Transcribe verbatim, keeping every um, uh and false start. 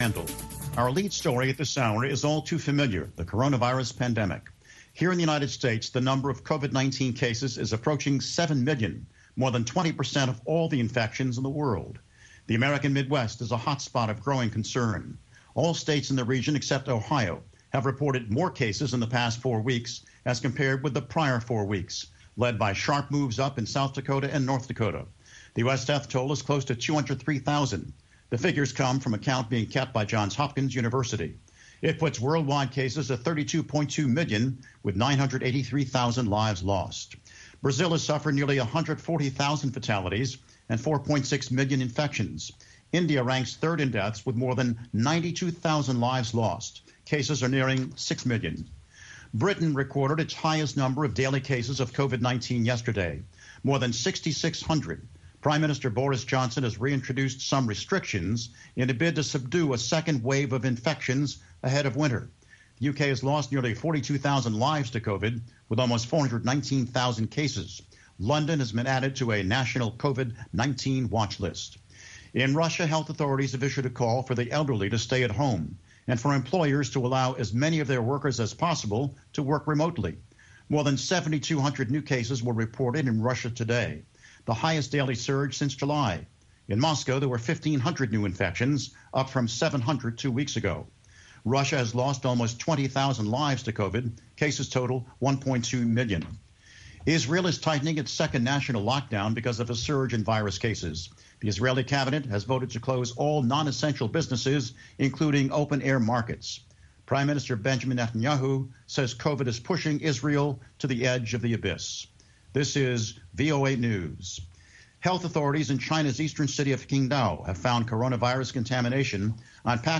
Handle. Our lead story at this hour is all too familiar, the coronavirus pandemic. Here in the United States, the number of COVID nineteen cases is approaching seven million, more than twenty percent of all the infections in the world. The American Midwest is a hotspot of growing concern. All states in the region except Ohio have reported more cases in the past four weeks as compared with the prior four weeks, led by sharp moves up in South Dakota and North Dakota. The U S death toll is close to two hundred three thousand. The figures come from a count being kept by Johns Hopkins University. It puts worldwide cases at thirty-two point two million, with nine hundred eighty-three thousand lives lost. Brazil has suffered nearly one hundred forty thousand fatalities and four point six million infections. India ranks third in deaths with more than ninety-two thousand lives lost. Cases are nearing six million. Britain recorded its highest number of daily cases of COVID nineteen yesterday, more than six thousand six hundred. Prime Minister Boris Johnson has reintroduced some restrictions in a bid to subdue a second wave of infections ahead of winter. The U K has lost nearly forty-two thousand lives to COVID, with almost four hundred nineteen thousand cases. London has been added to a national COVID nineteen watch list. In Russia, health authorities have issued a call for the elderly to stay at home and for employers to allow as many of their workers as possible to work remotely. More than seven thousand two hundred new cases were reported in Russia today, the highest daily surge since July. In Moscow, there were fifteen hundred new infections, up from seven hundred two weeks ago. Russia has lost almost twenty thousand lives to COVID. Cases total one point two million. Israel is tightening its second national lockdown because of a surge in virus cases. The Israeli cabinet has voted to close all non-essential businesses, including open-air markets. Prime Minister Benjamin Netanyahu says COVID is pushing Israel to the edge of the abyss. This is V O A News. Health authorities in China's eastern city of Qingdao have found coronavirus contamination on packets